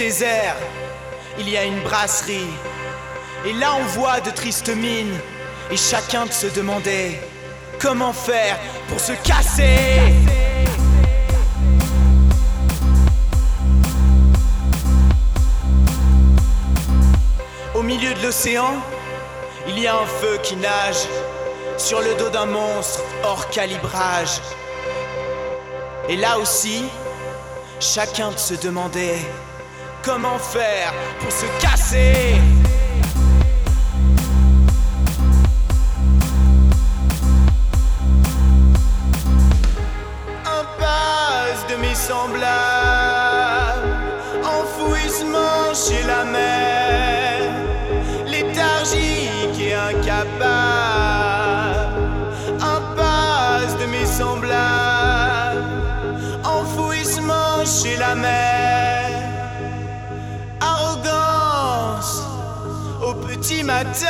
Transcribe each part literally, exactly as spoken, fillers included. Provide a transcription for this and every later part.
désert, il y a une brasserie. Et là on voit de tristes mines, et chacun de se demandait comment faire pour se casser. Au milieu de l'océan, il y a un feu qui nage sur le dos d'un monstre hors calibrage. Et là aussi, chacun se demandait comment faire pour se casser. Impasse de mes semblables, enfouissement chez la mer, léthargique et incapable. Impasse de mes semblables, enfouissement chez la mer, arrogance au petit matin.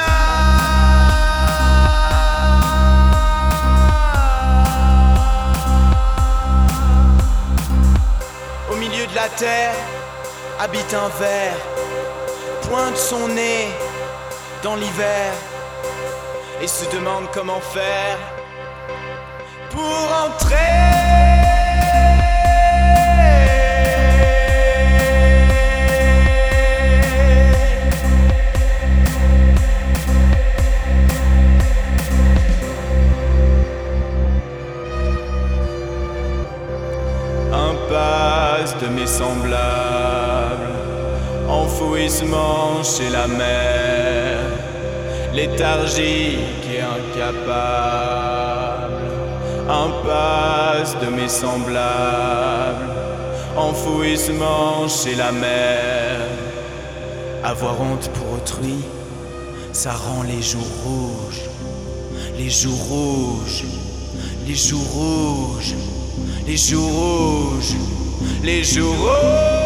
Au milieu de la terre habite un ver, pointe son nez dans l'hiver et se demande comment faire pour entrer. Impasse de mes semblables, enfouissement chez la mer, léthargique et incapable. Impasse de mes semblables, enfouissement chez la mer. Avoir honte pour autrui, ça rend les joues rouges, les joues rouges, les joues rouges, les joues rouges, les joues rouges.